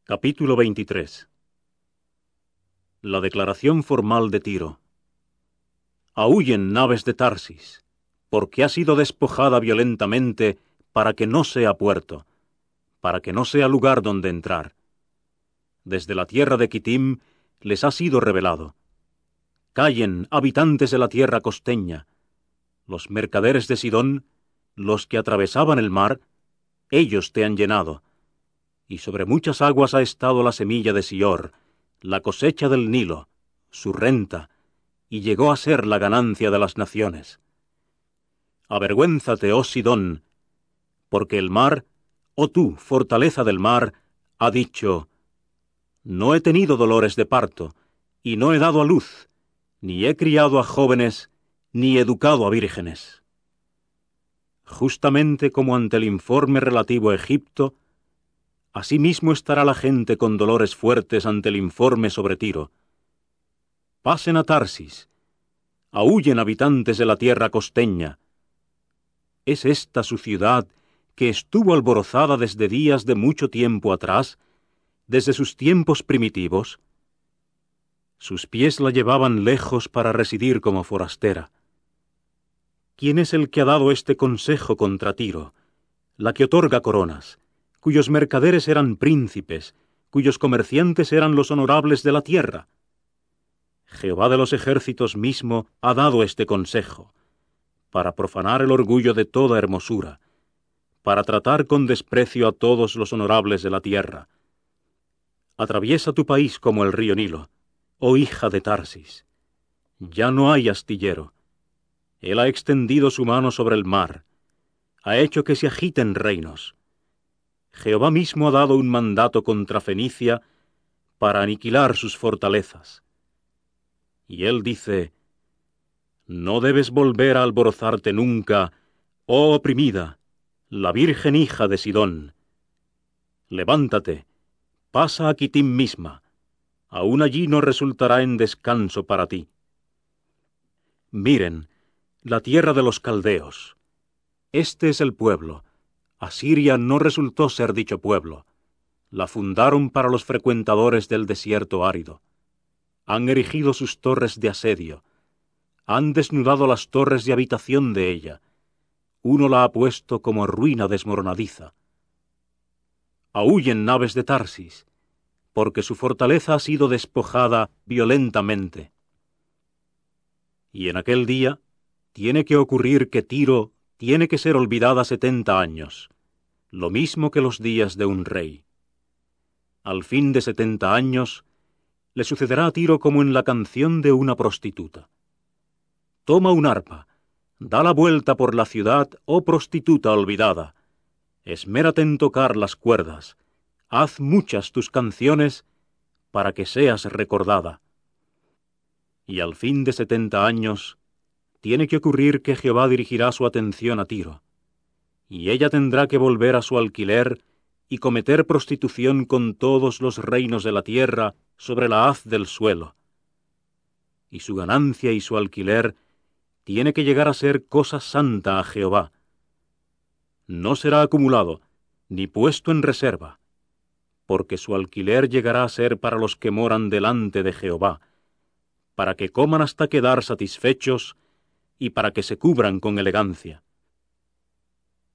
Capítulo 23. La declaración formal de Tiro. Aúllen, naves de Tarsis, porque ha sido despojada violentamente para que no sea puerto, para que no sea lugar donde entrar. Desde la tierra de Quitim les ha sido revelado. Callen, habitantes de la tierra costeña. Los mercaderes de Sidón, los que atravesaban el mar, ellos te han llenado. Y sobre muchas aguas ha estado la semilla de Sior, la cosecha del Nilo, su renta, y llegó a ser la ganancia de las naciones. Avergüénzate, oh Sidón, porque el mar, oh tú, fortaleza del mar, ha dicho: no he tenido dolores de parto, y no he dado a luz, ni he criado a jóvenes, ni educado a vírgenes. Justamente como ante el informe relativo a Egipto, asimismo estará la gente con dolores fuertes ante el informe sobre Tiro. Pasen a Tarsis, aúllen, habitantes de la tierra costeña. ¿Es esta su ciudad que estuvo alborozada desde días de mucho tiempo atrás, desde sus tiempos primitivos? Sus pies la llevaban lejos para residir como forastera. ¿Quién es el que ha dado este consejo contra Tiro, la que otorga coronas, cuyos mercaderes eran príncipes, cuyos comerciantes eran los honorables de la tierra? Jehová de los ejércitos mismo ha dado este consejo, para profanar el orgullo de toda hermosura, para tratar con desprecio a todos los honorables de la tierra. Atraviesa tu país como el río Nilo, oh hija de Tarsis. Ya no hay astillero. Él ha extendido su mano sobre el mar, ha hecho que se agiten reinos. Jehová mismo ha dado un mandato contra Fenicia para aniquilar sus fortalezas. Y él dice: no debes volver a alborozarte nunca, oh oprimida, la virgen hija de Sidón. Levántate, pasa a Quitim misma, aún allí no resultará en descanso para ti. Miren, la tierra de los caldeos. Este es el pueblo. Asiria no resultó ser dicho pueblo. La fundaron para los frecuentadores del desierto árido. Han erigido sus torres de asedio. Han desnudado las torres de habitación de ella. Uno la ha puesto como ruina desmoronadiza. Aúllen, naves de Tarsis, porque su fortaleza ha sido despojada violentamente. Y en aquel día tiene que ocurrir que Tiro tiene que ser olvidada 70 años, lo mismo que los días de un rey. Al fin de 70 años, le sucederá a Tiro como en la canción de una prostituta. Toma un arpa, da la vuelta por la ciudad, oh prostituta olvidada. Esmérate en tocar las cuerdas, haz muchas tus canciones para que seas recordada. Y al fin de 70 años, tiene que ocurrir que Jehová dirigirá su atención a Tiro, y ella tendrá que volver a su alquiler y cometer prostitución con todos los reinos de la tierra sobre la haz del suelo. Y su ganancia y su alquiler tiene que llegar a ser cosa santa a Jehová. No será acumulado, ni puesto en reserva, porque su alquiler llegará a ser para los que moran delante de Jehová, para que coman hasta quedar satisfechos y para que se cubran con elegancia.